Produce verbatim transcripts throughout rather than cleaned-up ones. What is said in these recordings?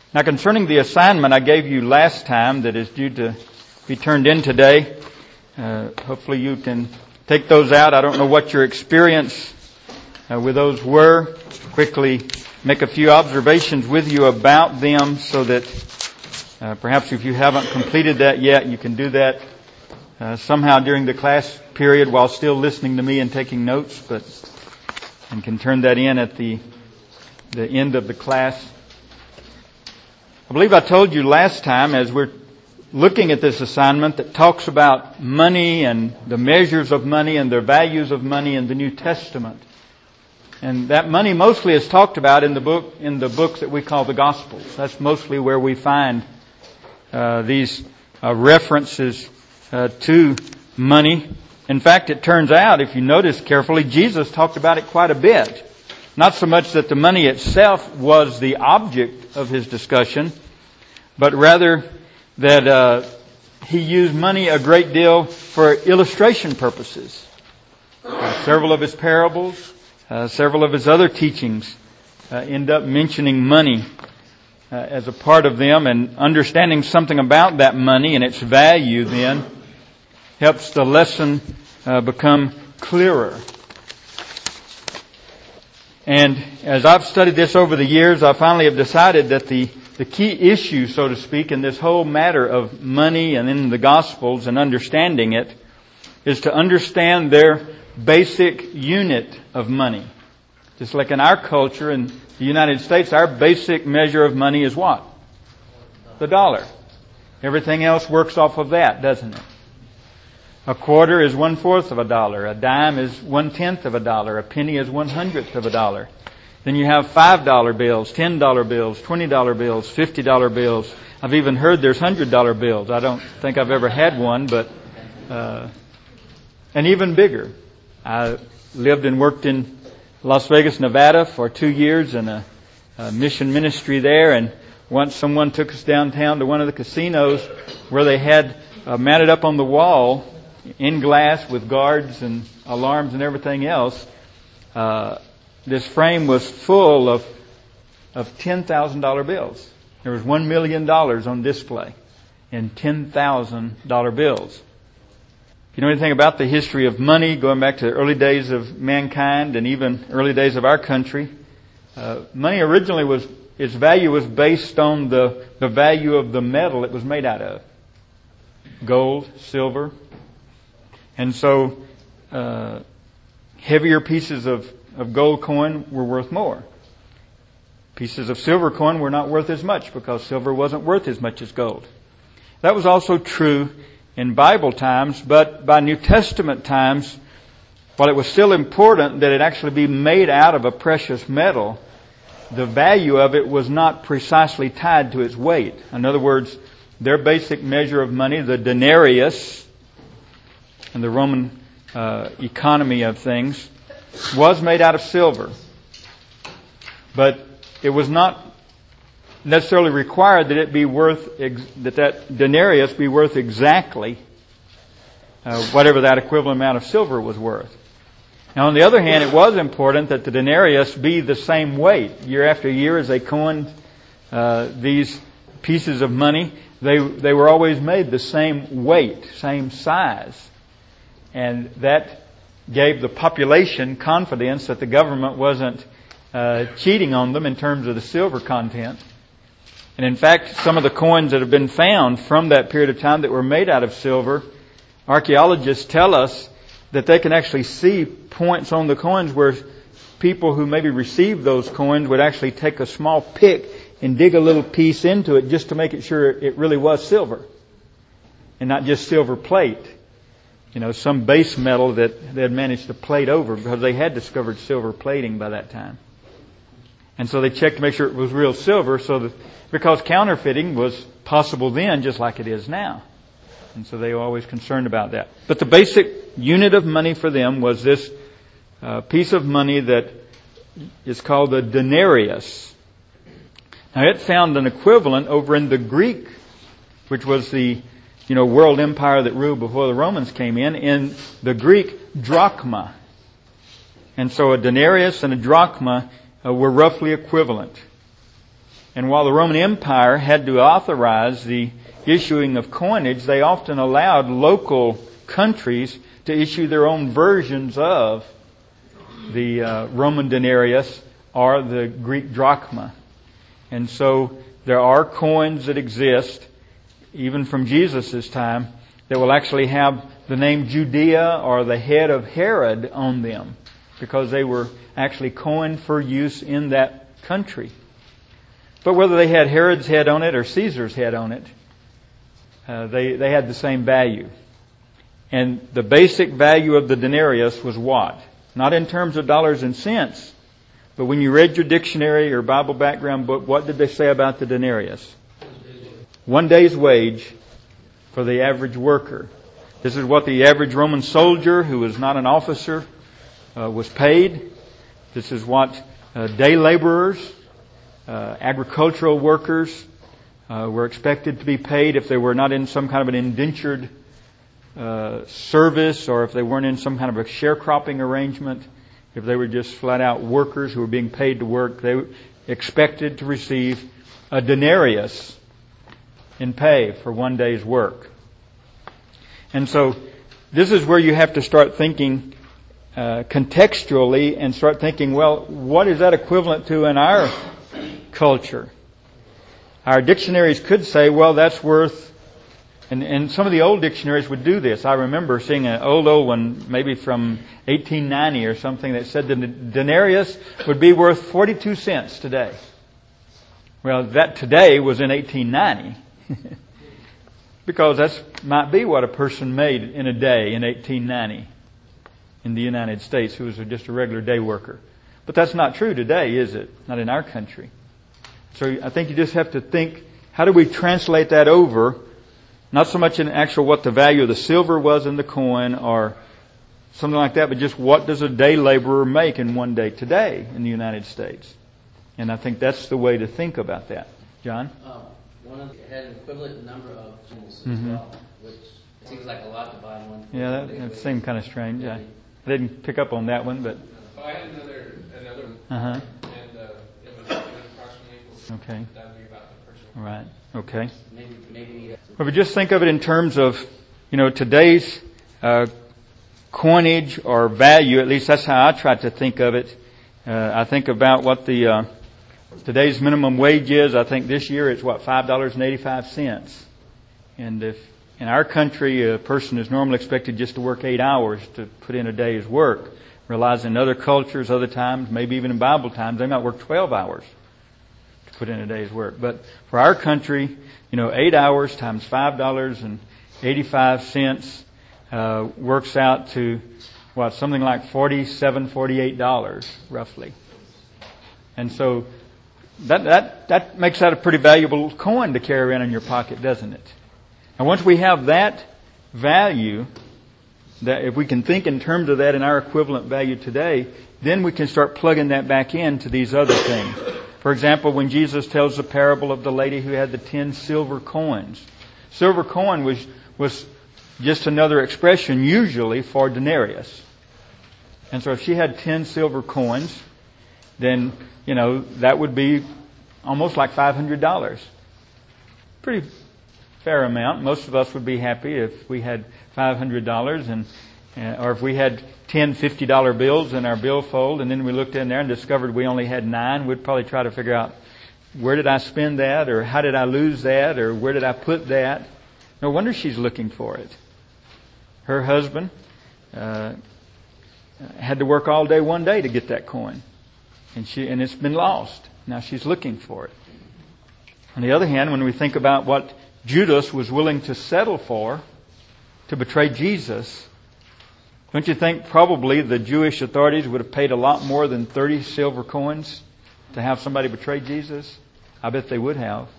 Now, concerning the assignment I gave you last time that is due to be turned in today, uh, hopefully you can take those out. I don't know what your experience uh, with those were. Quickly make a few observations with you about them so that uh, perhaps if you haven't completed that yet, you can do that uh, somehow during the class period while still listening to me and taking notes, but and can turn that in at the the end of the class. I believe I told you last time, as we're looking at this assignment that talks about money and the measures of money and the values of money in the New Testament. And that money mostly is talked about in the book, in the books that we call the Gospels. That's mostly where we find uh, these uh, references uh, to money. In fact, it turns out, if you notice carefully, Jesus talked about it quite a bit. Not so much that the money itself was the object of his discussion, but rather that uh, he used money a great deal for illustration purposes. Uh, several of his parables, uh, several of his other teachings uh, end up mentioning money uh, as a part of them, and understanding something about that money and its value then helps the lesson uh, become clearer. And as I've studied this over the years, I finally have decided that the, the key issue, so to speak, in this whole matter of money and in the Gospels and understanding it is to understand their basic unit of money. Just like in our culture in the United States, our basic measure of money is what? The dollar. Everything else works off of that, doesn't it? A quarter is one-fourth of a dollar. A dime is one-tenth of a dollar. A penny is one-hundredth of a dollar. Then you have five dollar bills, ten dollar bills, twenty dollar bills, fifty dollar bills. I've even heard there's one hundred dollar bills. I don't think I've ever had one, but... Uh, and even bigger. I lived and worked in Las Vegas, Nevada for two years in a, a mission ministry there. And once someone took us downtown to one of the casinos where they had uh, mounted up on the wall in glass with guards and alarms and everything else. Uh, this frame was full of of ten thousand dollar bills. There was one million dollars on display in ten thousand dollar bills. If you know anything about the history of money, going back to the early days of mankind and even early days of our country, uh, money originally was, its value was based on the, the value of the metal it was made out of. Gold, silver. And so, uh, heavier pieces of, of gold coin were worth more. Pieces of silver coin were not worth as much because silver wasn't worth as much as gold. That was also true in Bible times, but by New Testament times, while it was still important that it actually be made out of a precious metal, the value of it was not precisely tied to its weight. In other words, their basic measure of money, the denarius, and the Roman uh, economy of things, was made out of silver. But it was not necessarily required that it be worth, ex- that that denarius be worth exactly uh, whatever that equivalent amount of silver was worth. Now, on the other hand, it was important that the denarius be the same weight. Year after year, as they coined uh, these pieces of money, they they were always made the same weight, same size. And that gave the population confidence that the government wasn't uh, cheating on them in terms of the silver content. And in fact, some of the coins that have been found from that period of time that were made out of silver, archaeologists tell us that they can actually see points on the coins where people who maybe received those coins would actually take a small pick and dig a little piece into it just to make it sure it really was silver and not just silver plate. You know, some base metal that they had managed to plate over because they had discovered silver plating by that time. And so they checked to make sure it was real silver, so that, because counterfeiting was possible then just like it is now. And so they were always concerned about that. But the basic unit of money for them was this uh, piece of money that is called the denarius. Now it found an equivalent over in the Greek, which was the you know, world empire that ruled before the Romans came in, in the Greek drachma. And so a denarius and a drachma uh, were roughly equivalent. And while the Roman Empire had to authorize the issuing of coinage, they often allowed local countries to issue their own versions of the uh, Roman denarius or the Greek drachma. And so there are coins that exist, even from Jesus' time, that will actually have the name Judea or the head of Herod on them, because they were actually coined for use in that country. But whether they had Herod's head on it or Caesar's head on it, uh, they, they had the same value. And the basic value of the denarius was what? Not in terms of dollars and cents, but when you read your dictionary or Bible background book, what did they say about the denarius? One day's wage for the average worker. This is what the average Roman soldier, who was not an officer, uh, was paid. This is what uh, day laborers, uh, agricultural workers uh, were expected to be paid if they were not in some kind of an indentured uh, service, or if they weren't in some kind of a sharecropping arrangement. If they were just flat out workers who were being paid to work, they were expected to receive a denarius in pay for one day's work. And so this is where you have to start thinking uh, contextually and start thinking, well, what is that equivalent to in our culture? Our dictionaries could say, well, that's worth, and, and some of the old dictionaries would do this. I remember seeing an old, old one, maybe from eighteen ninety or something, that said the denarius would be worth forty-two cents today. Well, that today was in eighteen ninety. Because that might be what a person made in a day in eighteen ninety in the United States, who was just a regular day worker. But that's not true today, is it? Not in our country. So I think you just have to think, how do we translate that over? Not so much in actual what the value of the silver was in the coin or something like that, but just what does a day laborer make in one day today in the United States? And I think that's the way to think about that. John? Um, one of the, had an equivalent number of jewels as Mm-hmm. well, which seems like a lot to buy one. Yeah, that, that seemed kind of strange. I didn't pick up on that one, but... Well, I had another, another one, Uh-huh. and uh, it was, it was approximately equal. Okay. That would be about the person. Right. Okay. Maybe, maybe. Uh, Well, but just think of it in terms of, you know, today's uh, coinage or value. At least that's how I try to think of it. Uh, I think about what the uh, today's minimum wage is. I think this year it's what, five dollars and eighty-five cents. And if in our country a person is normally expected just to work eight hours to put in a day's work, realize in other cultures, other times, maybe even in Bible times, they might work twelve hours to put in a day's work. But for our country, you know, eight hours times five dollars and eighty-five cents uh, works out to what, something like forty-seven, forty-eight dollars roughly. And so that that that makes that a pretty valuable coin to carry around in your pocket, doesn't it? And once we have that value, that if we can think in terms of that in our equivalent value today, then we can start plugging that back into these other things. For example, when Jesus tells the parable of the lady who had the ten silver coins. Silver coin was, was just another expression usually for denarius. And so if she had ten silver coins, then, you know, that would be almost like five hundred dollars. Pretty fair amount. Most of us would be happy if we had five hundred dollars, and uh, or if we had ten fifty dollar bills in our billfold, and then we looked in there and discovered we only had nine, we'd probably try to figure out, where did I spend that, or how did I lose that, or where did I put that? No wonder she's looking for it. Her husband uh, had to work all day one day to get that coin, and she and it's been lost. Now she's looking for it. On the other hand, when we think about what Judas was willing to settle for to betray Jesus, don't you think probably the Jewish authorities would have paid a lot more than thirty silver coins to have somebody betray Jesus? I bet they would have.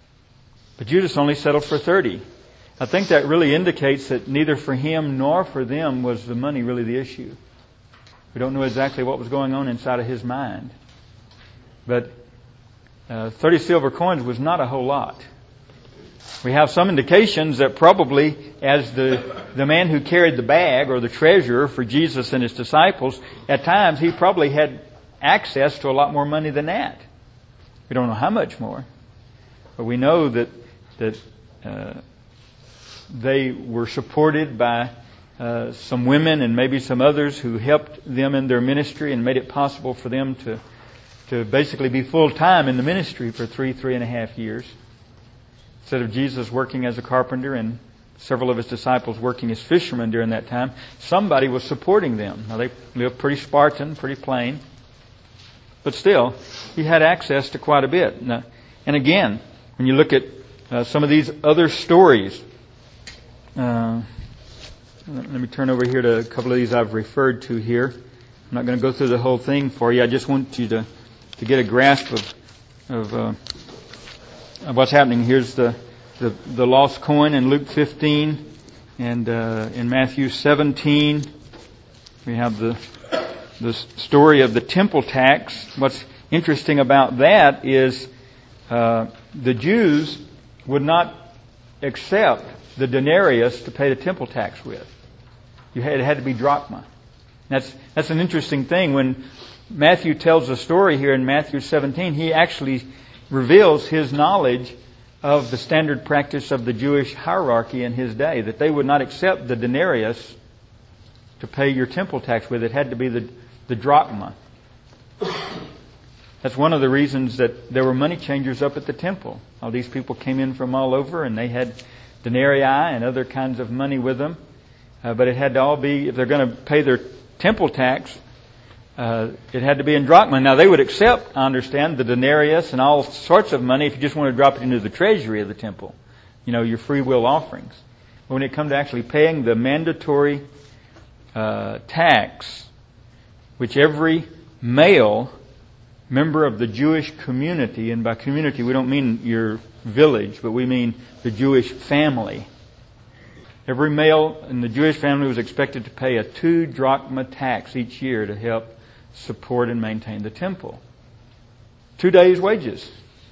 But Judas only settled for thirty. I think that really indicates that neither for him nor for them was the money really the issue. We don't know exactly what was going on inside of his mind. But uh, thirty silver coins was not a whole lot. We have some indications that probably as the the man who carried the bag, or the treasurer for Jesus and his disciples, at times he probably had access to a lot more money than that. We don't know how much more, But we know that that uh, they were supported by uh, some women and maybe some others who helped them in their ministry and made it possible for them to to basically be full time in the ministry for three, three and a half years. Instead of Jesus working as a carpenter and several of his disciples working as fishermen during that time, somebody was supporting them. Now they lived pretty Spartan, pretty plain, but still, he had access to quite a bit. Now, and again, when you look at uh, some of these other stories, uh, let me turn over here to a couple of these I've referred to here. I'm not going to go through the whole thing for you. I just want you to, to get a grasp of, of, uh, of what's happening. Here's the, the, the lost coin in Luke fifteen, and uh, in Matthew seventeen, we have the the story of the temple tax. What's interesting about that is uh, the Jews would not accept the denarius to pay the temple tax with. You had, it had to be drachma. That's that's an interesting thing. When Matthew tells the story here in Matthew seventeen, he actually reveals his knowledge of the standard practice of the Jewish hierarchy in his day, that they would not accept the denarius to pay your temple tax with. It had to be the, the drachma. That's one of the reasons that there were money changers up at the temple. All these people came in from all over, and they had denarii and other kinds of money with them. Uh, but it had to all be, if they're going to pay their temple tax, uh, it had to be in drachma. Now, they would accept, I understand, the denarius and all sorts of money if you just want to drop it into the treasury of the temple. You know, your free will offerings. But when it comes to actually paying the mandatory uh, tax, which every male member of the Jewish community, and by community we don't mean your village, but we mean the Jewish family. Every male in the Jewish family was expected to pay a two drachma tax each year to help support and maintain the temple. Two days' wages.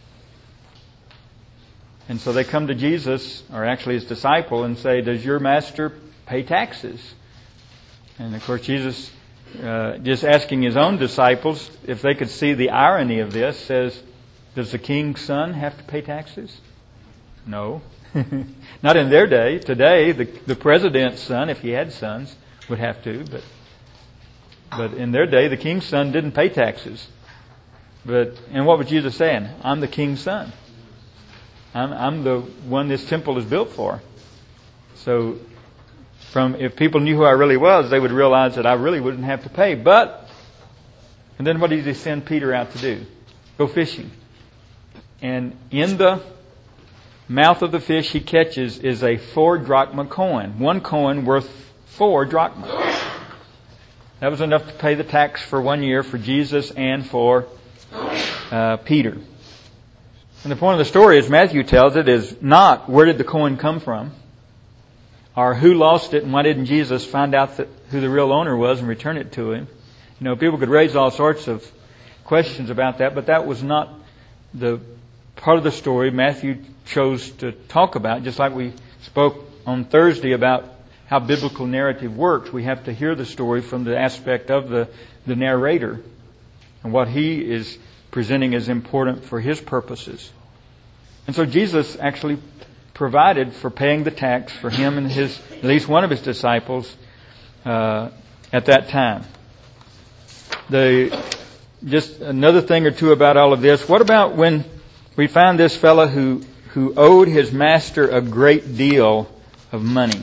And so they come to Jesus, or actually his disciple, and say, does your master pay taxes? And of course Jesus, uh, just asking his own disciples if they could see the irony of this, says, does the king's son have to pay taxes? No. Not in their day. Today, the, the president's son, if he had sons, would have to. But but in their day, the king's son didn't pay taxes. But and what was Jesus saying? I'm the king's son. I'm, I'm the one this temple is built for. So, from if people knew who I really was, they would realize that I really wouldn't have to pay. But and then what did he send Peter out to do? Go fishing. And in the mouth of the fish he catches is a four drachma coin. One coin worth four drachma. That was enough to pay the tax for one year for Jesus and for uh, Peter. And the point of the story, as Matthew tells it, is not where did the coin come from, or who lost it and why didn't Jesus find out that, who the real owner was and return it to him. You know, people could raise all sorts of questions about that, but that was not the part of the story Matthew chose to talk about. Just like we spoke on Thursday about how biblical narrative works, we have to hear the story from the aspect of the, the narrator and what he is presenting as important for his purposes. And so Jesus actually provided for paying the tax for him and his, at least one of his disciples, uh, at that time. The, just another thing or two about all of this. What about when we find this fellow who, who owed his master a great deal of money?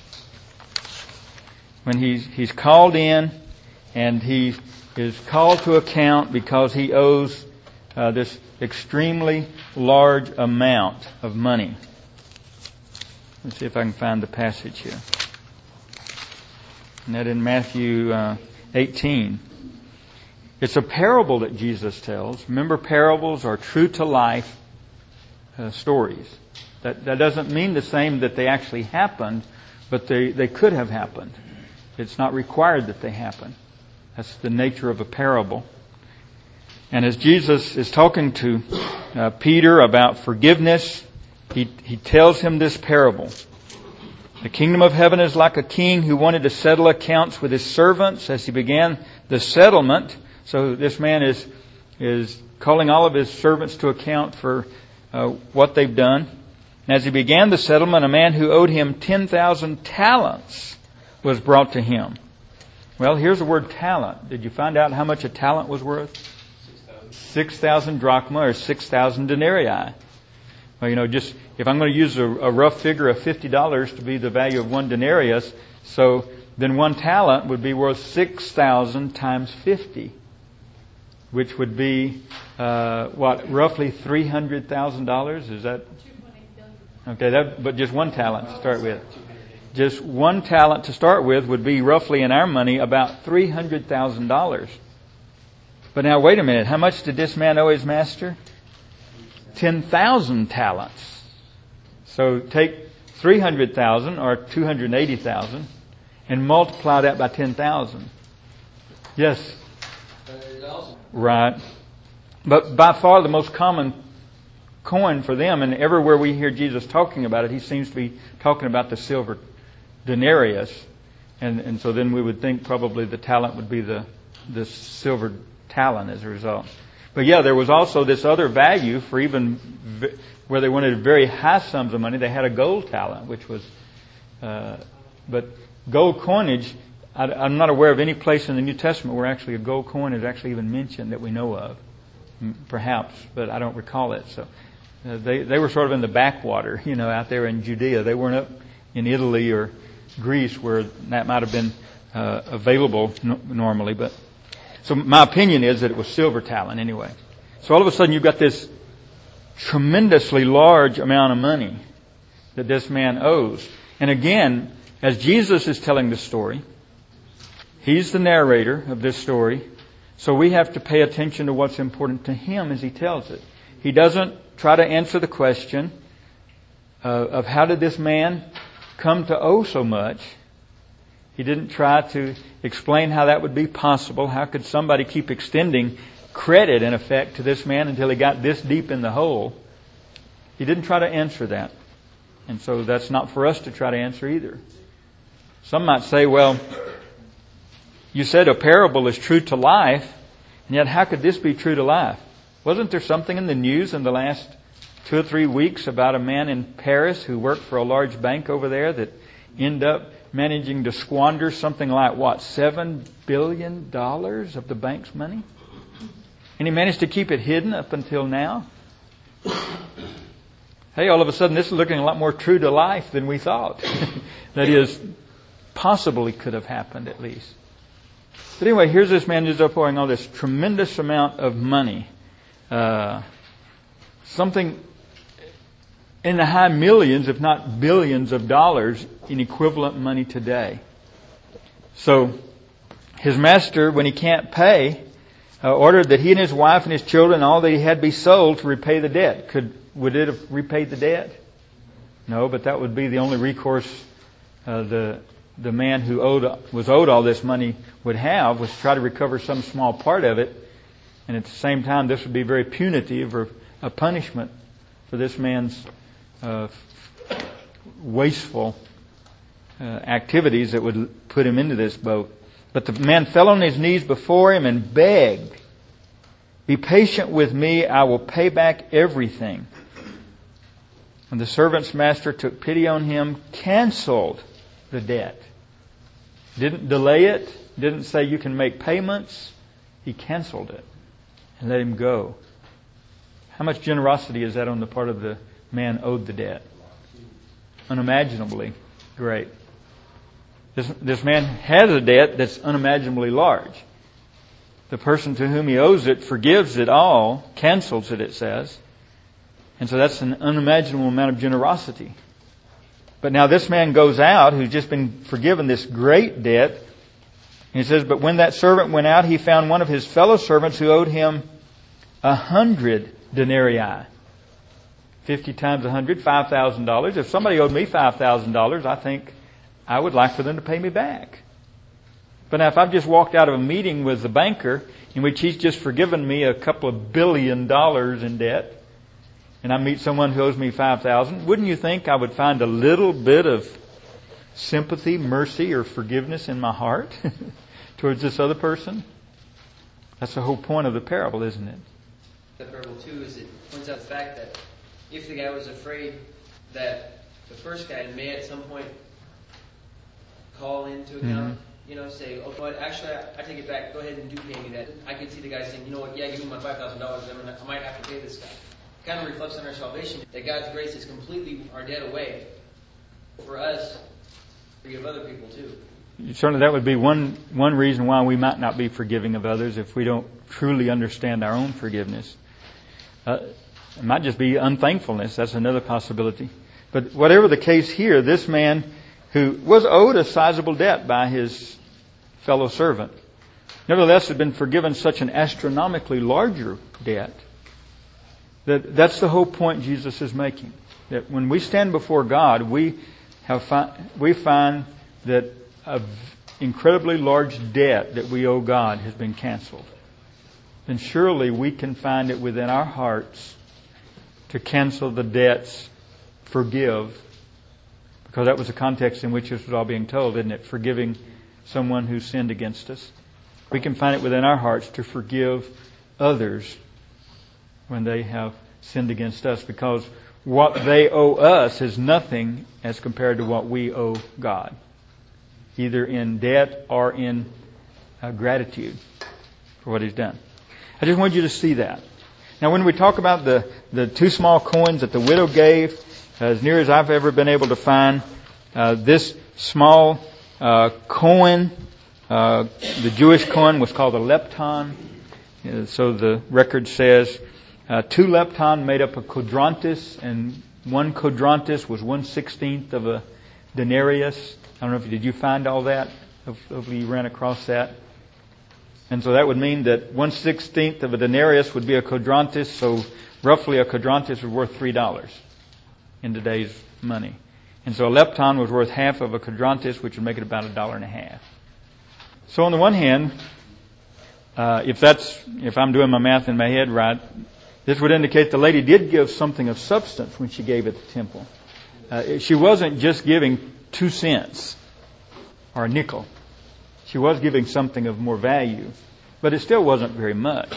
When he's, he's called in and he is called to account because he owes uh, this extremely large amount of money. Let's see if I can find the passage here. And that in Matthew uh, eighteen. It's a parable that Jesus tells. Remember, parables are true to life uh, stories. That, that doesn't mean the same that they actually happened, but they, they could have happened. It's not required that they happen. That's the nature of a parable. And as Jesus is talking to uh, Peter about forgiveness, he, he tells him this parable. The kingdom of heaven is like a king who wanted to settle accounts with his servants. As he began the settlement, so this man is is calling all of his servants to account for uh, what they've done. And as he began the settlement, a man who owed him ten thousand talents was brought to him. Well, here's the word talent. Did you find out how much a talent was worth? six thousand drachma, or six thousand denarii. Well, you know, just if I'm going to use a, a rough figure of fifty dollars to be the value of one denarius, so then one talent would be worth six thousand times fifty, which would be, uh, what, roughly three hundred thousand dollars? Is that? Okay, that, but just one talent to start with. Just one talent to start with would be roughly in our money about three hundred thousand dollars. But now wait a minute, how much did this man owe his master? ten thousand talents. So take three hundred thousand or two hundred eighty thousand and multiply that by ten thousand. Yes? Right. But by far the most common coin for them, and everywhere we hear Jesus talking about it, he seems to be talking about the silver denarius. And, and so then we would think probably the talent would be the, the silver talent as a result. But yeah, there was also this other value for even v- where they wanted very high sums of money. They had a gold talent, which was, uh, but gold coinage, I, I'm not aware of any place in the New Testament where actually a gold coin is actually even mentioned that we know of. Perhaps, but I don't recall it. So uh, they they were sort of in the backwater, you know, out there in Judea. They weren't up in Italy or Greece where that might have been uh, available no- normally. But so my opinion is that it was silver talent anyway. So all of a sudden you've got this tremendously large amount of money that this man owes. And again, as Jesus is telling the story, he's the narrator of this story. So we have to pay attention to what's important to him as he tells it. He doesn't try to answer the question uh, of how did this man come to owe so much. He didn't try to explain how that would be possible. How could somebody keep extending credit, in effect, to this man until he got this deep in the hole? He didn't try to answer that. And so that's not for us to try to answer either. Some might say, well, you said a parable is true to life, and yet how could this be true to life? Wasn't there something in the news in the last two or three weeks about a man in Paris who worked for a large bank over there that ended up managing to squander something like, what, seven billion dollars of the bank's money? And he managed to keep it hidden up until now? Hey, all of a sudden this is looking a lot more true to life than we thought. That is, possibly could have happened at least. But anyway, here's this man who's up owing all this tremendous amount of money. Uh, something in the high millions, if not billions of dollars in equivalent money today. So his master, when he can't pay, uh, ordered that he and his wife and his children, all that he had be sold to repay the debt. Could would it have repaid the debt? No, but that would be the only recourse uh, the the man who owed was owed all this money would have, was to try to recover some small part of it. And at the same time, this would be very punitive or a punishment for this man's uh, wasteful uh, activities that would put him into this boat. But the man fell on his knees before him and begged, "Be patient with me, I will pay back everything." And the servant's master took pity on him, canceled the debt. Didn't delay it, didn't say you can make payments. He canceled it and let him go. How much generosity is that on the part of the man owed the debt? Unimaginably great. This, this man has a debt that's unimaginably large. The person to whom he owes it forgives it all, cancels it, it says. And so that's an unimaginable amount of generosity. But now this man goes out, who's just been forgiven this great debt. And he says, but when that servant went out, he found one of his fellow servants who owed him a hundred denarii. Fifty times a hundred, five thousand dollars. If somebody owed me five thousand dollars, I think I would like for them to pay me back. But now if I've just walked out of a meeting with the banker in which he's just forgiven me a couple of billion dollars in debt, and I meet someone who owes me five thousand dollars, wouldn't you think I would find a little bit of sympathy, mercy, or forgiveness in my heart towards this other person? That's the whole point of the parable, isn't it? The parable, too, is it points out the fact that if the guy was afraid that the first guy may at some point call into account, mm-hmm. you know, say, oh, but actually, I, I take it back. Go ahead and do pay me that. I could see the guy saying, you know what, yeah, give me my five thousand dollars. I'm gonna, I might have to pay this guy. It kind of reflects on our salvation that God's grace is completely our debt away for us. Forgive other people too. Certainly, that would be one one reason why we might not be forgiving of others if we don't truly understand our own forgiveness. Uh, it might just be unthankfulness. That's another possibility. But whatever the case here, this man who was owed a sizable debt by his fellow servant, nevertheless had been forgiven such an astronomically larger debt that that's the whole point Jesus is making. That when we stand before God, we have fi- we find that an incredibly large debt that we owe God has been canceled. Then surely we can find it within our hearts to cancel the debts, forgive, because that was the context in which this was all being told, isn't it? Forgiving someone who sinned against us. We can find it within our hearts to forgive others when they have sinned against us, because what they owe us is nothing as compared to what we owe God, either in debt or in uh, gratitude for what He's done. I just want you to see that. Now, when we talk about the, the two small coins that the widow gave, as near as I've ever been able to find, uh, this small uh, coin, uh, the Jewish coin, was called a lepton. Uh, so the record says uh, two lepton made up a quadrantis, and one quadrantis was one sixteenth of a denarius. I don't know if did you find all that? Hopefully you ran across that. And so that would mean that one sixteenth of a denarius would be a quadrantis. So roughly a quadrantis was worth three dollars in today's money. And so a lepton was worth half of a quadrantis, which would make it about a dollar and a half. So on the one hand, uh, if that's, if I'm doing my math in my head right, this would indicate the lady did give something of substance when she gave at the temple. Uh, she wasn't just giving two cents or a nickel. She was giving something of more value, but it still wasn't very much.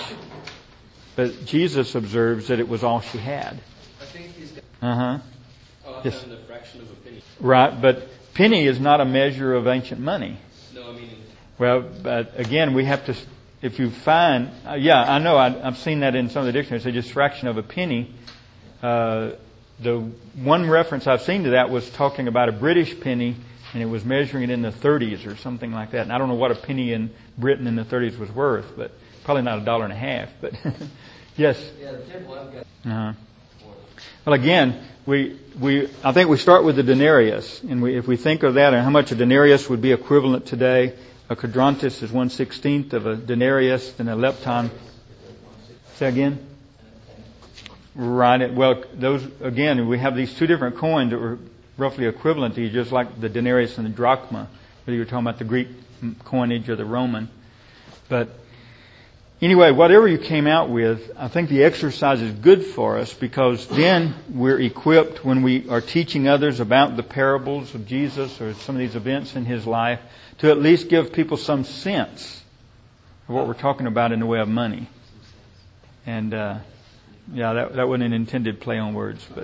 But Jesus observes that it was all she had. I think he's got Uh-huh. oh, Yes. the fraction of a penny. Right, but penny is not a measure of ancient money. No, I mean... Well, but again, we have to, if you find, uh, yeah, I know, I, I've seen that in some of the dictionaries, say just fraction of a penny. Uh, the one reference I've seen to that was talking about a British penny, and it was measuring it in the thirties or something like that. And I don't know what a penny in Britain in the thirties was worth, but probably not a dollar and a half. But yes. Yeah, the temple I've got. Uh-huh. Well, again, we we I think we start with the denarius, and we, if we think of that and how much a denarius would be equivalent today, a quadrantis is one sixteenth of a denarius, and a lepton. Say again. Right. Well, those again, we have these two different coins that were roughly equivalent to you, just like the denarius and the drachma, whether you're talking about the Greek coinage or the Roman. But anyway, whatever you came out with, I think the exercise is good for us, because then we're equipped when we are teaching others about the parables of Jesus or some of these events in His life to at least give people some sense of what we're talking about in the way of money. And, uh, yeah, that, that wasn't an intended play on words, but...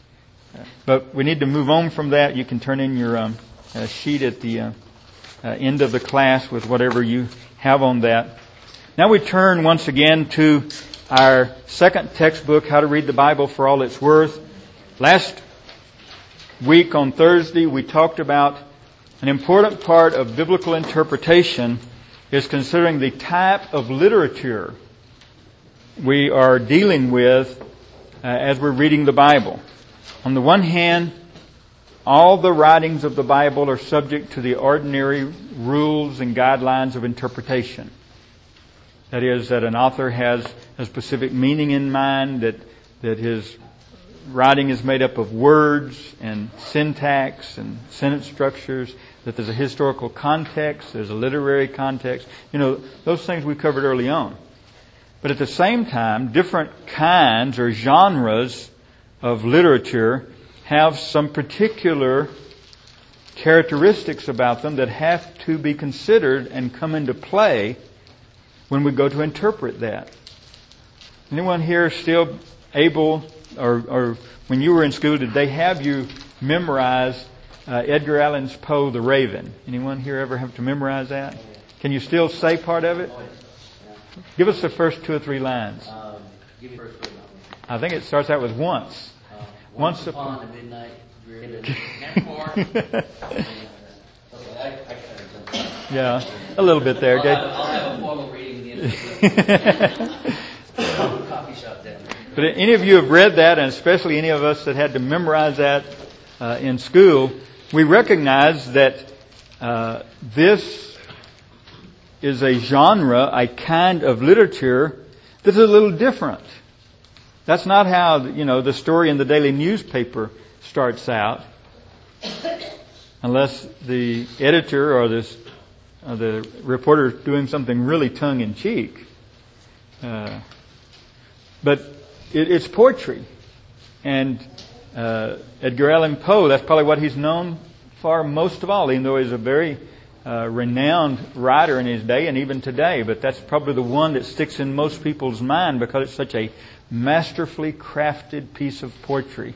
But we need to move on from that. You can turn in your um, uh, sheet at the uh, uh, end of the class with whatever you have on that. Now we turn once again to our second textbook, How to Read the Bible for All It's Worth. Last week on Thursday we talked about an important part of biblical interpretation is considering the type of literature we are dealing with uh, as we're reading the Bible. On the one hand, all the writings of the Bible are subject to the ordinary rules and guidelines of interpretation. That is, that an author has a specific meaning in mind, that that his writing is made up of words and syntax and sentence structures, that there's a historical context, there's a literary context. You know, those things we covered early on. But at the same time, different kinds or genres of literature have some particular characteristics about them that have to be considered and come into play when we go to interpret that. Anyone here still able or, or when you were in school, did they have you memorize uh, Edgar Allan Poe, The Raven? Anyone here ever have to memorize that? Can you still say part of it? Give us the first two or three lines. Um, give me the first three lines. I think it starts out with once. Uh, Once once upon- upon a midnight dread and part. Okay, I, I kind of jumped. Yeah, a little bit there, I'll, Gabe. have, I'll have a formal reading at the end of the coffee shop down there. But any of you have read that, and especially any of us that had to memorize that uh, in school, we recognize that uh, this is a genre, a kind of literature that's a little different. That's not how, you know, the story in the daily newspaper starts out, unless the editor or this, or the reporter is doing something really tongue-in-cheek. Uh, but it, it's poetry. And uh, Edgar Allan Poe, that's probably what he's known for most of all, even though he's a very uh, renowned writer in his day and even today. But that's probably the one that sticks in most people's mind because it's such a masterfully crafted piece of poetry.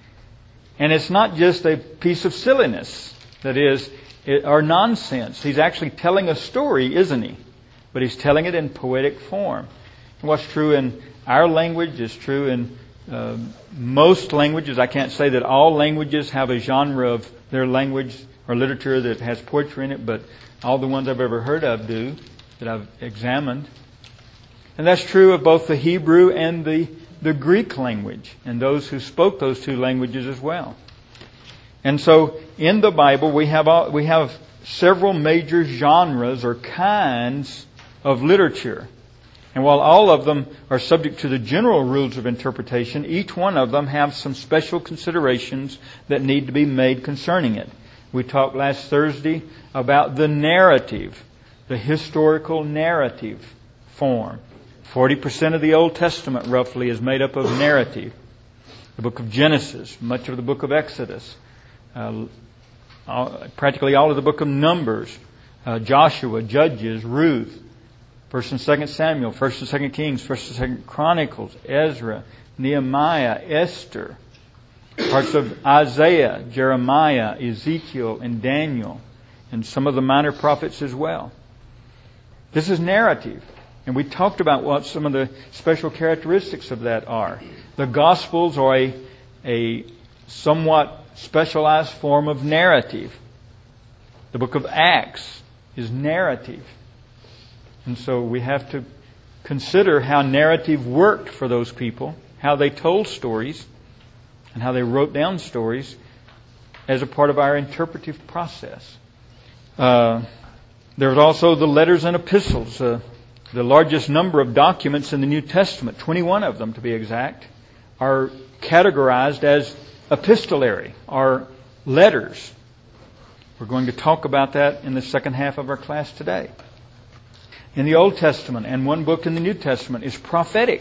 And it's not just a piece of silliness, that is, it, or nonsense. He's actually telling a story, isn't he? But he's telling it in poetic form. And what's true in our language is true in uh, most languages. I can't say that all languages have a genre of their language or literature that has poetry in it, but all the ones I've ever heard of do, that I've examined. And that's true of both the Hebrew and the, the Greek language, and those who spoke those two languages as well. And so in the Bible we have all, we have several major genres or kinds of literature. And while all of them are subject to the general rules of interpretation, each one of them have some special considerations that need to be made concerning it. We talked last Thursday about the narrative, the historical narrative form. Forty percent of the Old Testament, roughly, is made up of narrative. The book of Genesis, much of the book of Exodus, uh, all, practically all of the book of Numbers, uh, Joshua, Judges, Ruth, First and Second Samuel, First and Second Kings, First and Second Chronicles, Ezra, Nehemiah, Esther, parts of Isaiah, Jeremiah, Ezekiel, and Daniel, and some of the minor prophets as well. This is narrative. And we talked about what some of the special characteristics of that are. The Gospels are a, a somewhat specialized form of narrative. The book of Acts is narrative. And so we have to consider how narrative worked for those people, how they told stories, and how they wrote down stories as a part of our interpretive process. Uh, there's also the letters and epistles. Uh, The largest number of documents in the New Testament, twenty-one of them to be exact, are categorized as epistolary, or letters. We're going to talk about that in the second half of our class today. In the Old Testament, and one book in the New Testament is prophetic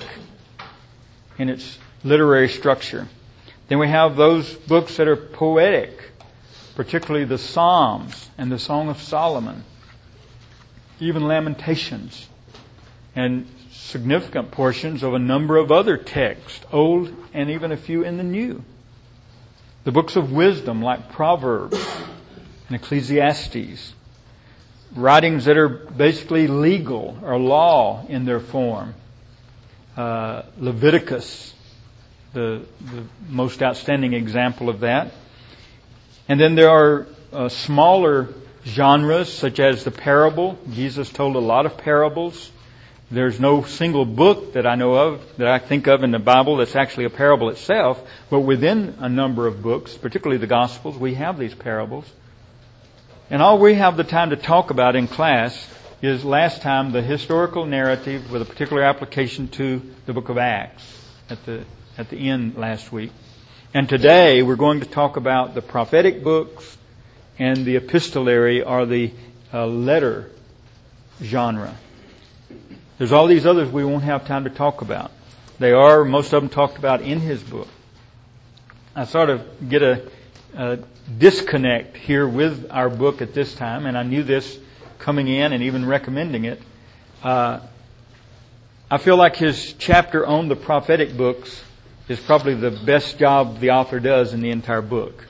in its literary structure. Then we have those books that are poetic, particularly the Psalms and the Song of Solomon, even Lamentations, and significant portions of a number of other texts, Old and even a few in the New. The books of wisdom like Proverbs and Ecclesiastes. Writings that are basically legal or law in their form. Uh, Leviticus, the, the most outstanding example of that. And then there are uh, smaller genres such as the parable. Jesus told a lot of parables. There's no single book that I know of, that I think of in the Bible, that's actually a parable itself. But within a number of books, particularly the Gospels, we have these parables. And all we have the time to talk about in class is last time the historical narrative with a particular application to the book of Acts at the at the end last week. And today we're going to talk about the prophetic books and the epistolary or the uh, letter genre. There's all these others we won't have time to talk about. They are, most of them, talked about in his book. I sort of get a, a disconnect here with our book at this time, and I knew this coming in and even recommending it. Uh, I feel like his chapter on the prophetic books is probably the best job the author does in the entire book.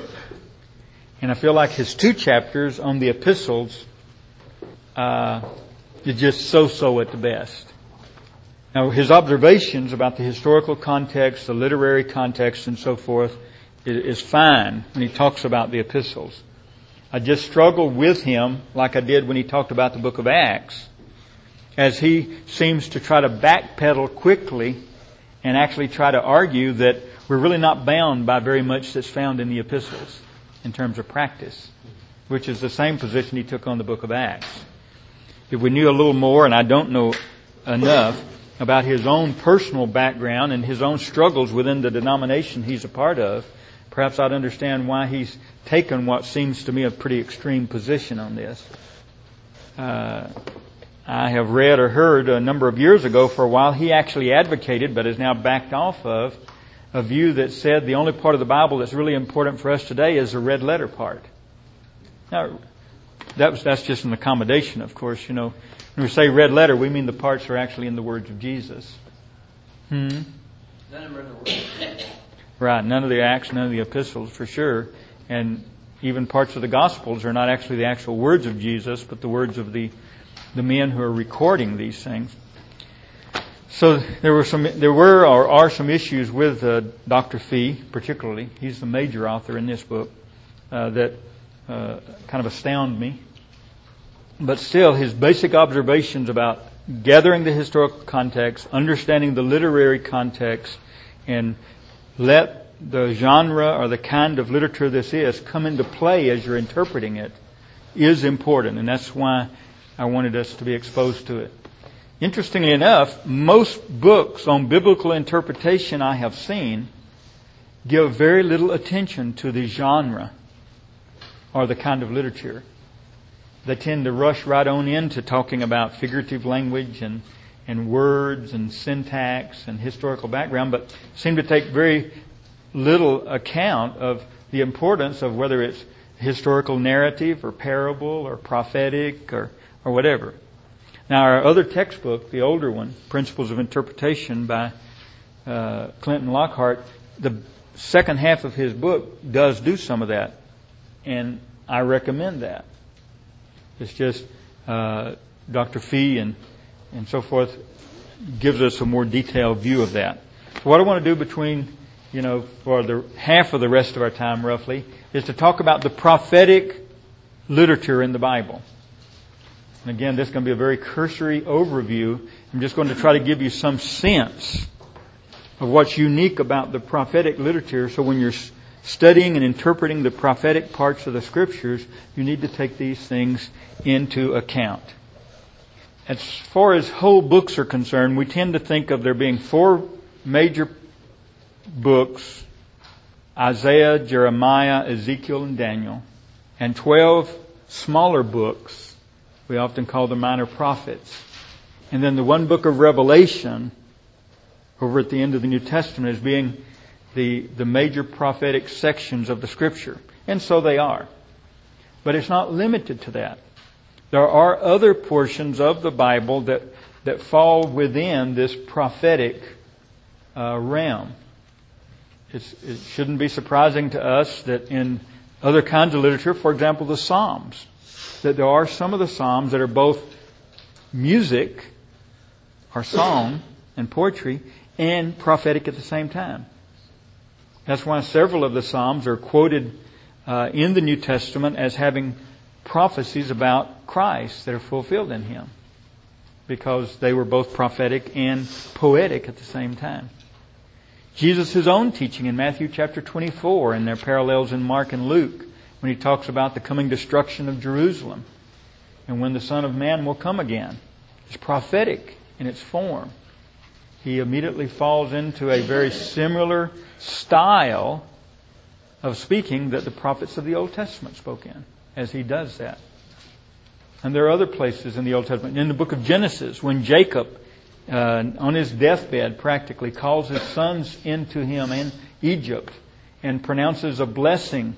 And I feel like his two chapters on the epistles uh, is just so-so at the best. Now, his observations about the historical context, the literary context, and so forth is, is fine when he talks about the epistles. I just struggle with him like I did when he talked about the book of Acts, as he seems to try to backpedal quickly and actually try to argue that we're really not bound by very much that's found in the epistles in terms of practice, which is the same position he took on the book of Acts. If we knew a little more, and I don't know enough, about his own personal background and his own struggles within the denomination he's a part of, perhaps I'd understand why he's taken what seems to me a pretty extreme position on this. Uh, I have read or heard a number of years ago, for a while, he actually advocated, but has now backed off of, a view that said the only part of the Bible that's really important for us today is the red letter part. Now, that was, that's just an accommodation, of course. You know, when we say red letter, we mean the parts are actually in the words of Jesus. Hmm? None of them are in the Word. Right. None of the Acts, none of the epistles, for sure. And even parts of the Gospels are not actually the actual words of Jesus, but the words of the the men who are recording these things. So there were some, there were or are some issues with uh, Doctor Fee, particularly. He's the major author in this book uh, that uh, kind of astound me. But still, his basic observations about gathering the historical context, understanding the literary context, and let the genre or the kind of literature this is come into play as you're interpreting it is important. And that's why I wanted us to be exposed to it. Interestingly enough, most books on biblical interpretation I have seen give very little attention to the genre or the kind of literature. They tend to rush right on into talking about figurative language and, and words and syntax and historical background, but seem to take very little account of the importance of whether it's historical narrative or parable or prophetic or, or whatever. Now, our other textbook, the older one, Principles of Interpretation by uh, Clinton Lockhart, the second half of his book does do some of that, and I recommend that. It's just uh, Doctor Fee and, and so forth gives us a more detailed view of that. So what I want to do between, you know, for the half of the rest of our time roughly, is to talk about the prophetic literature in the Bible. And again, this is going to be a very cursory overview. I'm just going to try to give you some sense of what's unique about the prophetic literature. So when you're studying and interpreting the prophetic parts of the Scriptures, you need to take these things into account. As far as whole books are concerned, we tend to think of there being four major books: Isaiah, Jeremiah, Ezekiel, and Daniel, and twelve smaller books. We often call them minor prophets. And then the one book of Revelation over at the end of the New Testament as being the, the major prophetic sections of the Scripture. And so they are. But it's not limited to that. There are other portions of the Bible that, that fall within this prophetic uh, realm. It's, it shouldn't be surprising to us that in other kinds of literature, for example, the Psalms, that there are some of the Psalms that are both music or song and poetry and prophetic at the same time. That's why several of the Psalms are quoted uh, in the New Testament as having prophecies about Christ that are fulfilled in Him, because they were both prophetic and poetic at the same time. Jesus' own teaching in Matthew chapter twenty-four, and their parallels in Mark and Luke, when He talks about the coming destruction of Jerusalem and when the Son of Man will come again, is prophetic in its form. He immediately falls into a very similar style of speaking that the prophets of the Old Testament spoke in, as He does that. And there are other places in the Old Testament. In the book of Genesis, when Jacob, uh, on his deathbed, practically calls his sons into him in Egypt and pronounces a blessing.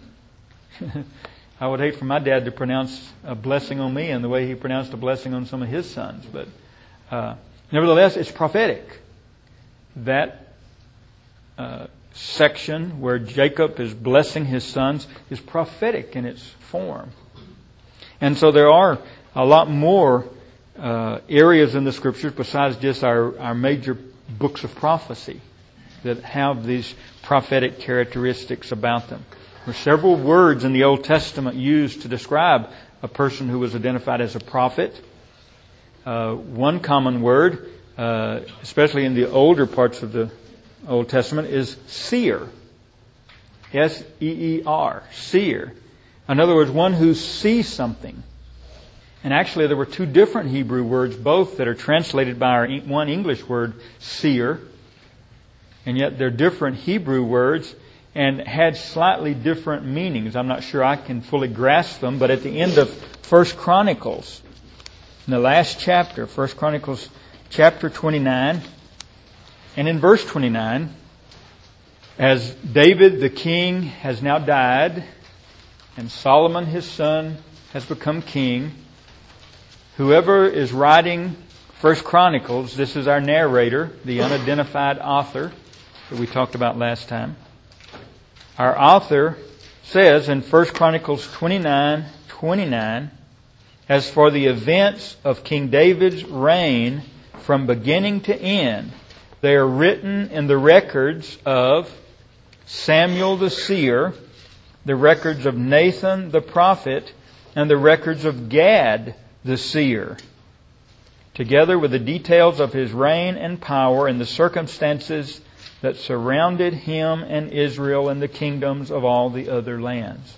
I would hate for my dad to pronounce a blessing on me in the way he pronounced a blessing on some of his sons. But uh, nevertheless, it's prophetic. That uh, section where Jacob is blessing his sons is prophetic in its form. And so there are a lot more uh, areas in the Scriptures besides just our, our major books of prophecy that have these prophetic characteristics about them. There are several words in the Old Testament used to describe a person who was identified as a prophet. Uh, one common word, uh, especially in the older parts of the Old Testament, is seer. S E E R, seer. In other words, one who sees something. And actually there were two different Hebrew words, both that are translated by our one English word, seer. And yet they're different Hebrew words and had slightly different meanings. I'm not sure I can fully grasp them, but at the end of First Chronicles, in the last chapter, First Chronicles chapter twenty-nine, and in verse twenty-nine, as David the king has now died, and Solomon his son has become king, whoever is writing First Chronicles, this is our narrator, the unidentified author that we talked about last time. Our author says in First Chronicles twenty-nine twenty-nine, as for the events of King David's reign from beginning to end, they are written in the records of Samuel the seer, the records of Nathan the prophet, and the records of Gad the seer, together with the details of his reign and power and the circumstances that surrounded him and Israel and the kingdoms of all the other lands.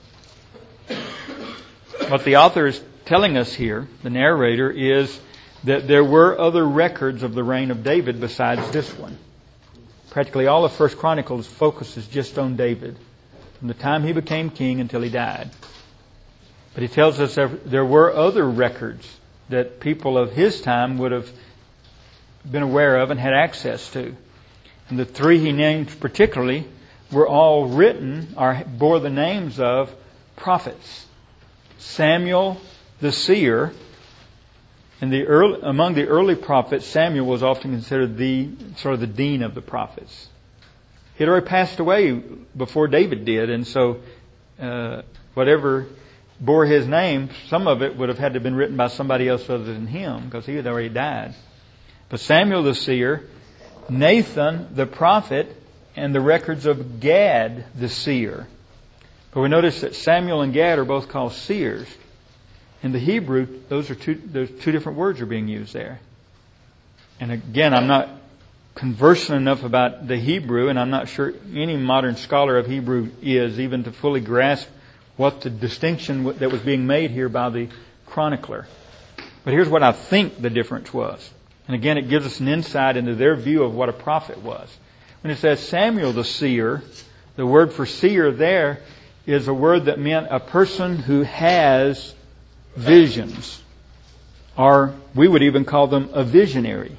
What the author is telling us here, the narrator, is that there were other records of the reign of David besides this one. Practically all of First Chronicles focuses just on David, from the time he became king until he died. But he tells us that there were other records that people of his time would have been aware of and had access to. And the three he named particularly were all written or bore the names of prophets. Samuel the seer, and the early, among the early prophets, Samuel was often considered the sort of the dean of the prophets. He had already passed away before David did, and so uh, whatever bore his name, some of it would have had to have been written by somebody else other than him, because he had already died. But Samuel the seer, Nathan the prophet, and the records of Gad the seer. But we notice that Samuel and Gad are both called seers. In the Hebrew, those are two, those two different words are being used there. And again, I'm not conversant enough about the Hebrew, and I'm not sure any modern scholar of Hebrew is, even to fully grasp what the distinction that was being made here by the chronicler. But here's what I think the difference was. And again, it gives us an insight into their view of what a prophet was. When it says Samuel the seer, the word for seer there is a word that meant a person who has visions. Or we would even call them a visionary.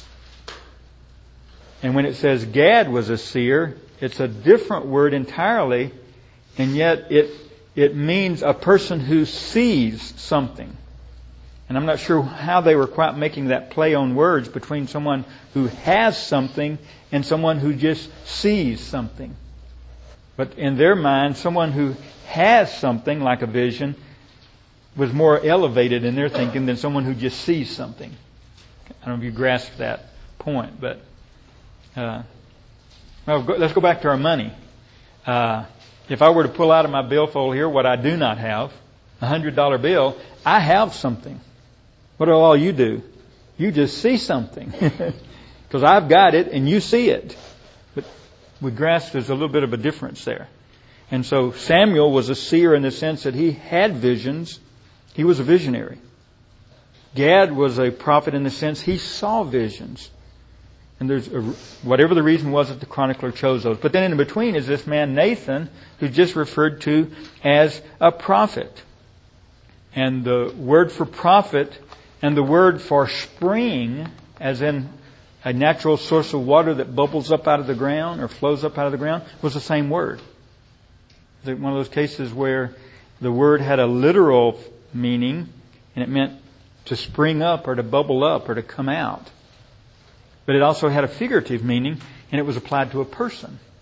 And when it says Gad was a seer, it's a different word entirely, and yet it it means a person who sees something. And I'm not sure how they were quite making that play on words between someone who has something and someone who just sees something. But in their mind, someone who has something like a vision was more elevated in their thinking than someone who just sees something. I don't know if you grasp that point, but uh, well, go, let's go back to our money. Uh, if I were to pull out of my billfold here what I do not have, a hundred dollar bill, I have something. What do all you do? You just see something. Because I've got it and you see it. But we grasp there's a little bit of a difference there. And so Samuel was a seer in the sense that he had visions. He was a visionary. Gad was a prophet in the sense he saw visions. And there's a, whatever the reason was that the chronicler chose those. But then in between is this man Nathan, who's just referred to as a prophet. And the word for prophet and the word for spring, as in a natural source of water that bubbles up out of the ground or flows up out of the ground, was the same word. It's one of those cases where the word had a literal meaning and it meant to spring up or to bubble up or to come out. But it also had a figurative meaning, and it was applied to a person.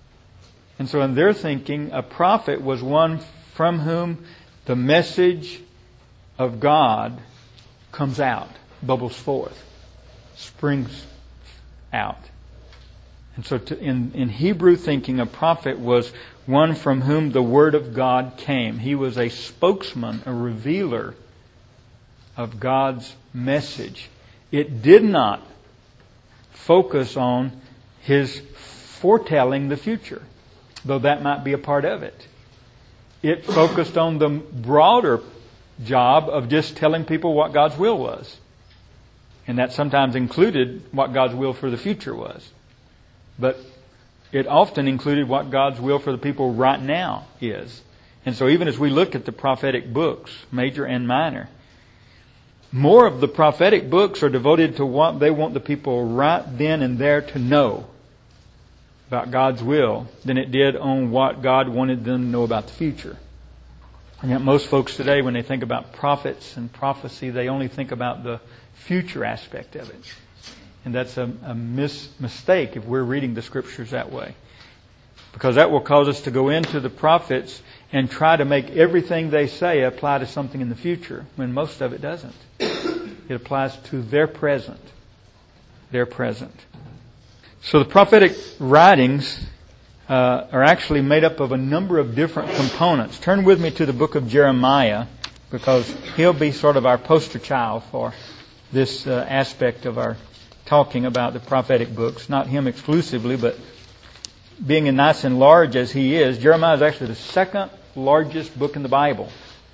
And so in their thinking, a prophet was one from whom the message of God comes out, bubbles forth, springs out. And so to, in, in Hebrew thinking, a prophet was one from whom the Word of God came. He was a spokesman, a revealer of God's message. It did not focus on his foretelling the future, though that might be a part of it. It focused on the broader job of just telling people what God's will was. And that sometimes included what God's will for the future was. But it often included what God's will for the people right now is. And so even as we look at the prophetic books, major and minor, more of the prophetic books are devoted to what they want the people right then and there to know about God's will than it did on what God wanted them to know about the future. And yet most folks today, when they think about prophets and prophecy, they only think about the future aspect of it. And that's a, a mis- mistake if we're reading the Scriptures that way. Because that will cause us to go into the prophets and try to make everything they say apply to something in the future, when most of it doesn't. It applies to their present. Their present. So the prophetic writings uh, are actually made up of a number of different components. Turn with me to the book of Jeremiah, because he'll be sort of our poster child for this uh, aspect of our talking about the prophetic books. Not him exclusively, but being as nice and large as he is, Jeremiah is actually the second largest book in the Bible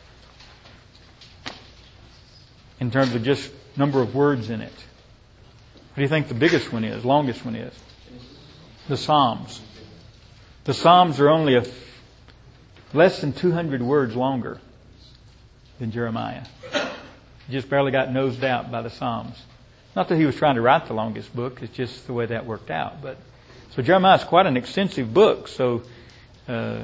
in terms of just number of words in it. What do you think the biggest one is, longest one is? The Psalms. The Psalms are only a less than two hundred words longer than Jeremiah. He just barely got nosed out by the Psalms. Not that he was trying to write the longest book, it's just the way that worked out. But so Jeremiah is quite an extensive book. So, uh,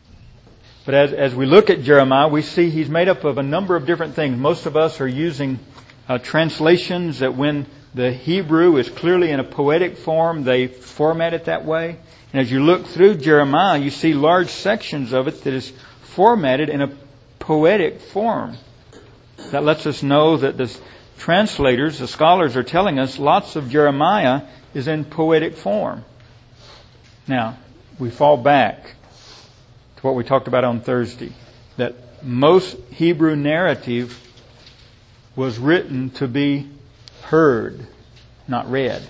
but as as we look at Jeremiah, we see he's made up of a number of different things. Most of us are using uh, translations that, when the Hebrew is clearly in a poetic form, they format it that way. And as you look through Jeremiah, you see large sections of it that is formatted in a poetic form. That lets us know that the translators, the scholars, are telling us lots of Jeremiah is in poetic form. Now, we fall back to what we talked about on Thursday, that most Hebrew narrative was written to be heard, not read.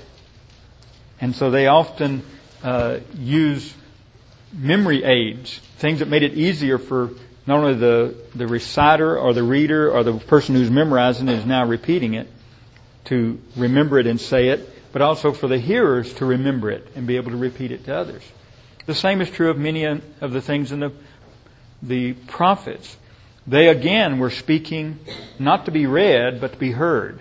And so they often uh, use memory aids, things that made it easier for not only the, the reciter or the reader or the person who's memorizing it is now repeating it to remember it and say it, but also for the hearers to remember it and be able to repeat it to others. The same is true of many of the things in the, the prophets. They again were speaking not to be read, but to be heard.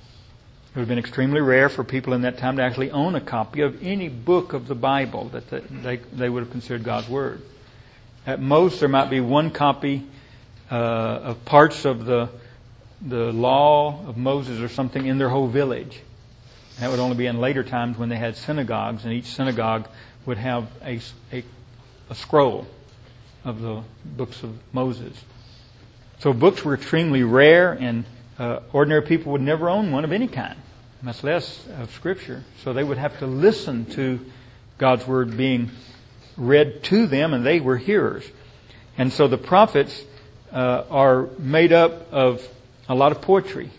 It would have been extremely rare for people in that time to actually own a copy of any book of the Bible that they, they would have considered God's Word. At most, there might be one copy uh, of parts of the the law of Moses or something in their whole village. And that would only be in later times when they had synagogues, and each synagogue would have a, a, a scroll of the books of Moses. So books were extremely rare, and uh, ordinary people would never own one of any kind, much less of Scripture. So they would have to listen to God's Word being read to them, and they were hearers. And so the prophets uh, are made up of a lot of poetry.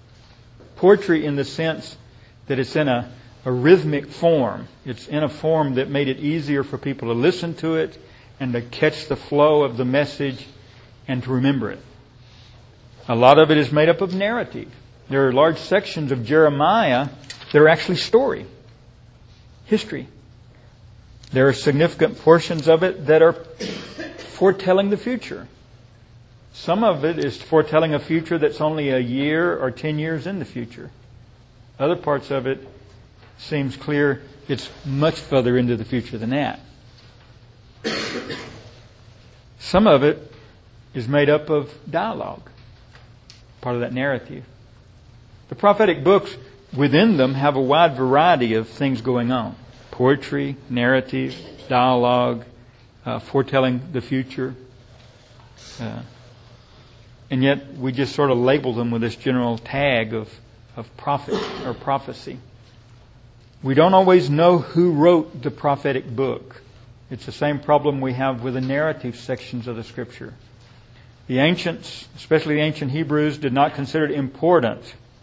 Poetry in the sense that it's in a, a rhythmic form. It's in a form that made it easier for people to listen to it and to catch the flow of the message and to remember it. A lot of it is made up of narrative. There are large sections of Jeremiah that are actually story, history. There are significant portions of it that are foretelling the future. Some of it is foretelling a future that's only a year or ten years in the future. Other parts of it seems clear it's much further into the future than that. Some of it is made up of dialogue, part of that narrative. The prophetic books within them have a wide variety of things going on. Poetry, narrative, dialogue, uh, foretelling the future. Uh, and yet we just sort of label them with this general tag of, of prophet or prophecy. We don't always know who wrote the prophetic book. It's the same problem we have with the narrative sections of the Scripture. The ancients, especially the ancient Hebrews, did not consider it important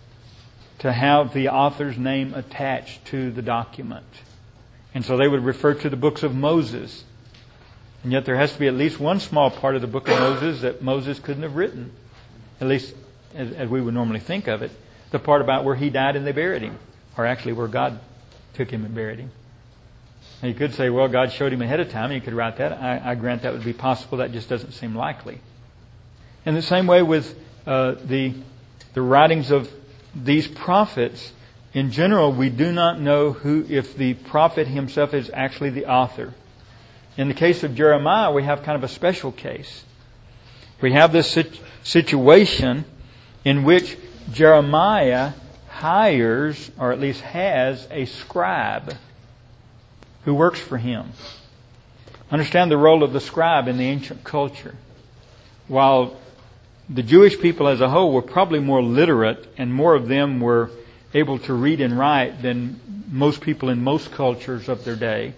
to have the author's name attached to the document. And so they would refer to the books of Moses. And yet there has to be at least one small part of the book of Moses that Moses couldn't have written. At least as, as we would normally think of it. The part about where he died and they buried him. Or actually where God took him and buried him. Now you could say, well, God showed him ahead of time and you could write that. I, I grant that would be possible. That just doesn't seem likely. In the same way with uh, the the writings of these prophets, in general, we do not know who, if the prophet himself is actually the author. In the case of Jeremiah, we have kind of a special case. We have this situation in which Jeremiah hires, or at least has, a scribe who works for him. Understand the role of the scribe in the ancient culture. While the Jewish people as a whole were probably more literate and more of them were able to read and write than most people in most cultures of their day,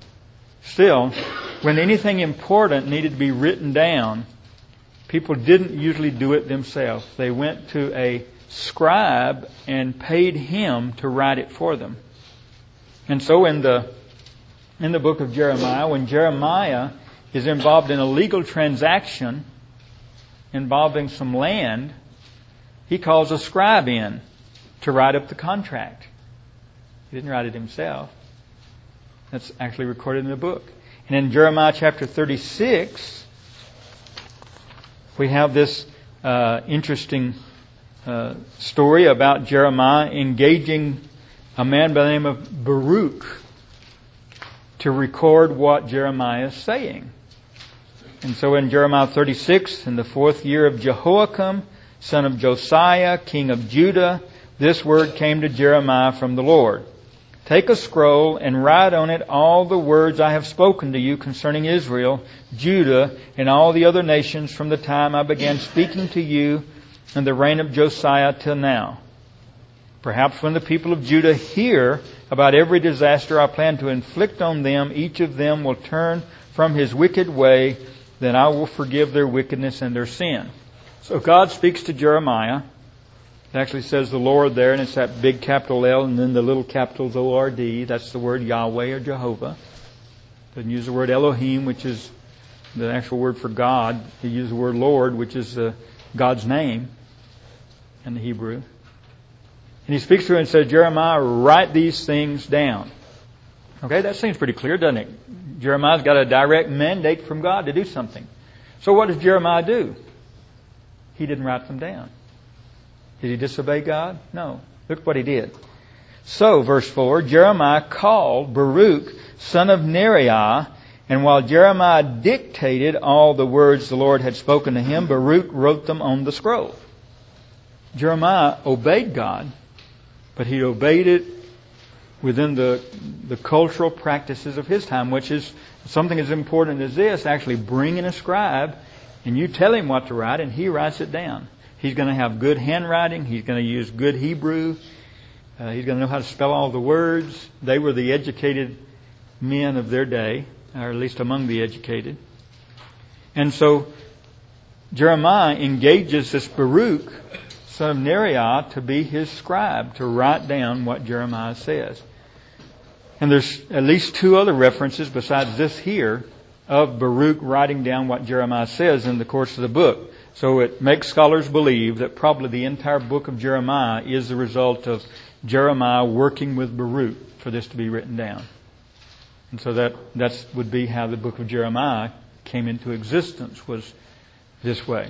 still, when anything important needed to be written down, people didn't usually do it themselves. They went to a scribe and paid him to write it for them. And so in the in the book of Jeremiah, when Jeremiah is involved in a legal transaction involving some land, he calls a scribe in to write up the contract. He didn't write it himself. That's actually recorded in the book. And in Jeremiah chapter thirty-six, we have this uh, interesting uh, story about Jeremiah engaging a man by the name of Baruch to record what Jeremiah is saying. And so in Jeremiah thirty-six, in the fourth year of Jehoiakim, son of Josiah, king of Judah, this word came to Jeremiah from the Lord. Take a scroll and write on it all the words I have spoken to you concerning Israel, Judah, and all the other nations from the time I began speaking to you in the reign of Josiah till now. Perhaps when the people of Judah hear about every disaster I plan to inflict on them, each of them will turn from his wicked way, then I will forgive their wickedness and their sin. So God speaks to Jeremiah. It actually says the Lord there, and it's that big capital L and then the little capitals O R D. That's the word Yahweh or Jehovah. Doesn't use the word Elohim, which is the actual word for God. He uses the word Lord, which is uh, God's name in the Hebrew. And he speaks to him and says, Jeremiah, write these things down. Okay, that seems pretty clear, doesn't it? Jeremiah's got a direct mandate from God to do something. So what does Jeremiah do? He didn't write them down. Did he disobey God? No. Look what he did. So, verse four, Jeremiah called Baruch, son of Neriah, and while Jeremiah dictated all the words the Lord had spoken to him, Baruch wrote them on the scroll. Jeremiah obeyed God, but he obeyed it within the the cultural practices of his time, which is something as important as this, actually bringing a scribe, and you tell him what to write, and he writes it down. He's going to have good handwriting. He's going to use good Hebrew. Uh, he's going to know how to spell all the words. They were the educated men of their day, or at least among the educated. And so Jeremiah engages this Baruch, son of Neriah, to be his scribe, to write down what Jeremiah says. And there's at least two other references besides this here of Baruch writing down what Jeremiah says in the course of the book. So it makes scholars believe that probably the entire book of Jeremiah is the result of Jeremiah working with Baruch for this to be written down. And so that that's would be how the book of Jeremiah came into existence, was this way.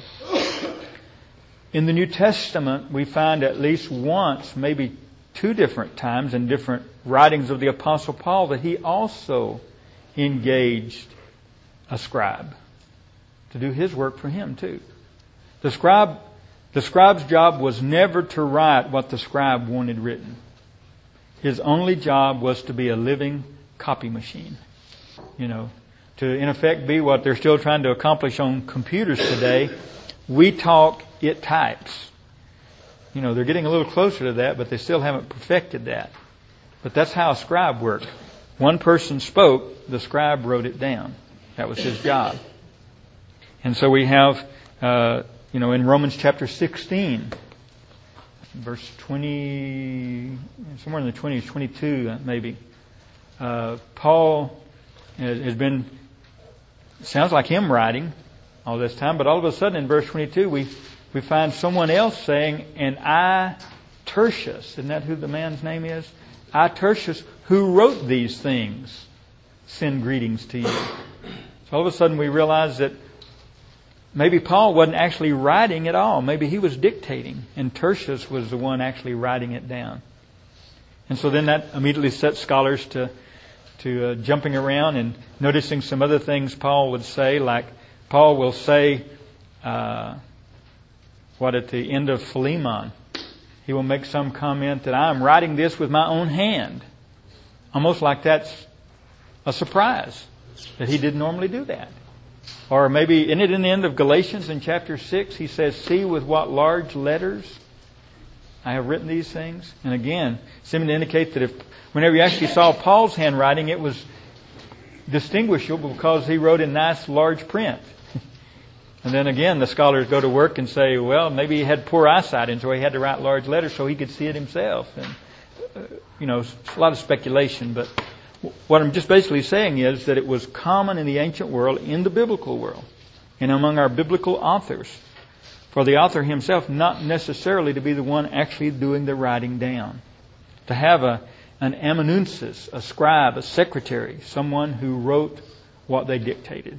In the New Testament, we find at least once, maybe two different times in different writings of the Apostle Paul, that he also engaged a scribe to do his work for him too. The scribe, the scribe's job was never to write what the scribe wanted written. His only job was to be a living copy machine. You know, to in effect be what they're still trying to accomplish on computers today. We talk, it types. You know, they're getting a little closer to that, but they still haven't perfected that. But that's how a scribe worked. One person spoke, the scribe wrote it down. That was his job. And so we have, uh, you know, in Romans chapter sixteen, verse twenty, somewhere in the twenties, twenty-two maybe, uh, Paul has been, sounds like him writing all this time, but all of a sudden in verse twenty-two we, we find someone else saying, and I, Tertius, isn't that who the man's name is? I, Tertius, who wrote these things, send greetings to you. So all of a sudden we realize that maybe Paul wasn't actually writing at all. Maybe he was dictating, and Tertius was the one actually writing it down. And so then that immediately sets scholars to to uh, jumping around and noticing some other things Paul would say, like Paul will say, uh, what at the end of Philemon, he will make some comment that I am writing this with my own hand. Almost like that's a surprise that he didn't normally do that. Or maybe, isn't it in the end of Galatians in chapter six, he says, see with what large letters I have written these things. And again, seeming to indicate that if whenever you actually saw Paul's handwriting, it was distinguishable because he wrote in nice large print. And then again, the scholars go to work and say, well, maybe he had poor eyesight and so he had to write large letters so he could see it himself. And, uh, you know, a lot of speculation. But what I'm just basically saying is that it was common in the ancient world, in the biblical world, and among our biblical authors, for the author himself not necessarily to be the one actually doing the writing down. To have a an amanuensis, a scribe, a secretary, someone who wrote what they dictated.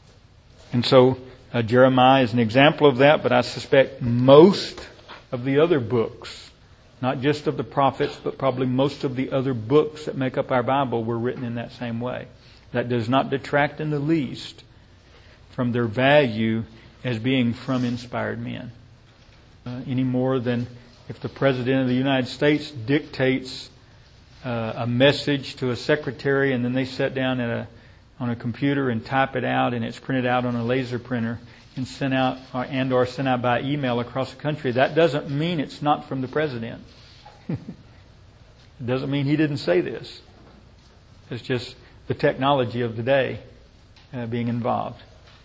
And so uh, Jeremiah is an example of that, but I suspect most of the other books, not just of the prophets, but probably most of the other books that make up our Bible were written in that same way. That does not detract in the least from their value as being from inspired men. Uh, any more than if the President of the United States dictates uh, a message to a secretary and then they sit down at a on a computer and type it out and it's printed out on a laser printer and sent out or, and or sent out by email across the country. That doesn't mean it's not from the President. It doesn't mean he didn't say this. It's just the technology of the day uh, being involved.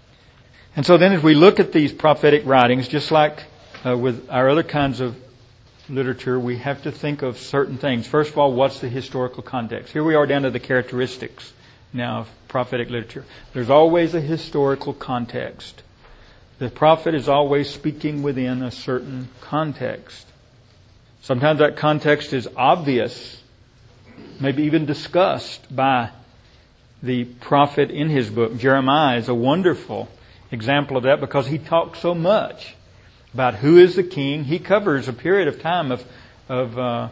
And so then as we look at these prophetic writings, just like uh, with our other kinds of literature, we have to think of certain things. First of all, what's the historical context? Here we are down to the characteristics now of prophetic literature. There's always a historical context. The prophet is always speaking within a certain context. Sometimes that context is obvious, maybe even discussed by the prophet in his book. Jeremiah is a wonderful example of that because he talks so much about who is the king. He covers a period of time of of uh,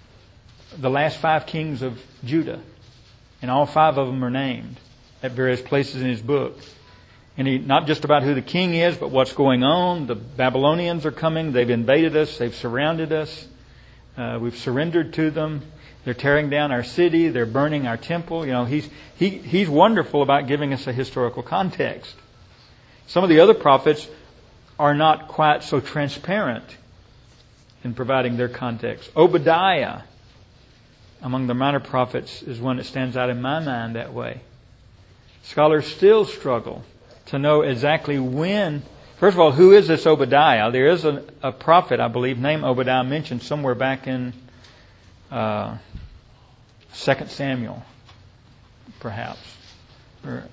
the last five kings of Judah, and all five of them are named at various places in his book. And he not just about who the king is, but what's going on. The Babylonians are coming. They've invaded us. They've surrounded us. Uh, we've surrendered to them. They're tearing down our city. They're burning our temple. You know, he's he he's wonderful about giving us a historical context. Some of the other prophets are not quite so transparent in providing their context. Obadiah, among the minor prophets, is one that stands out in my mind that way. Scholars still struggle to know exactly when. First of all, who is this Obadiah? There is a, a prophet, I believe, named Obadiah mentioned somewhere back in uh, Second Samuel, perhaps, or,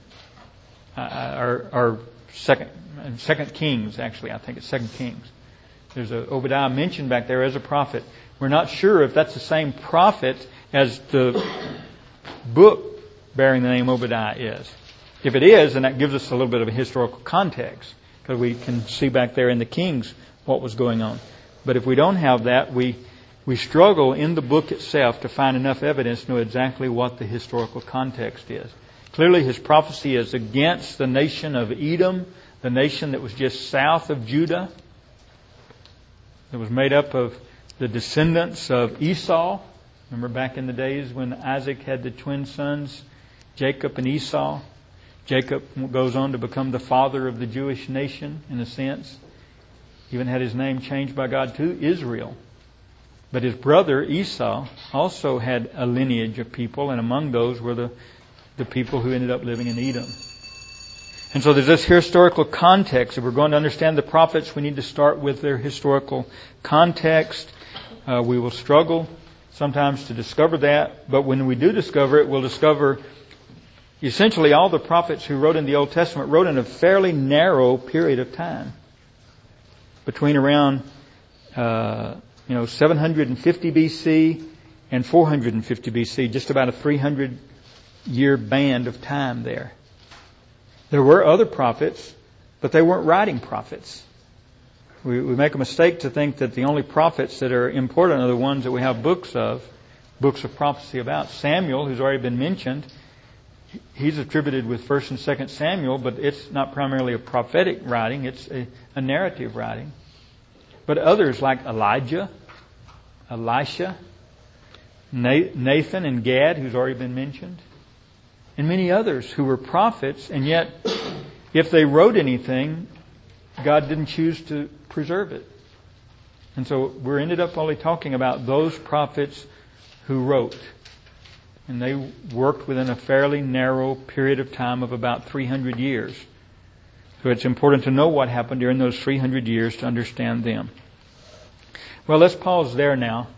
uh, or, or Second Second Kings. Actually, I think it's Second Kings. There's a Obadiah mentioned back there as a prophet. We're not sure if that's the same prophet as the book bearing the name Obadiah is. If it is, then that gives us a little bit of a historical context, because we can see back there in the Kings what was going on. But if we don't have that, we we struggle in the book itself to find enough evidence to know exactly what the historical context is. Clearly his prophecy is against the nation of Edom, the nation that was just south of Judah. It was made up of the descendants of Esau. Remember back in the days when Isaac had the twin sons, Jacob and Esau. Jacob goes on to become the father of the Jewish nation, in a sense. Even had his name changed by God to Israel. But his brother Esau also had a lineage of people, and among those were the, the people who ended up living in Edom. And so there's this historical context. If we're going to understand the prophets, we need to start with their historical context. Uh, we will struggle sometimes to discover that, but when we do discover it, we'll discover essentially all the prophets who wrote in the Old Testament wrote in a fairly narrow period of time. Between around uh, you know, seven hundred fifty B C and four hundred fifty B C, just about a three hundred year band of time there. There were other prophets, but they weren't writing prophets. We, we make a mistake to think that the only prophets that are important are the ones that we have books of, books of prophecy about. Samuel, who's already been mentioned, he's attributed with First and Second Samuel, but it's not primarily a prophetic writing, it's a, a narrative writing. But others like Elijah, Elisha, Nathan and Gad, who's already been mentioned, and many others who were prophets, and yet if they wrote anything, God didn't choose to preserve it. And so we're ended up only talking about those prophets who wrote. And they worked within a fairly narrow period of time of about three hundred years. So it's important to know what happened during those three hundred years to understand them. Well, let's pause there now.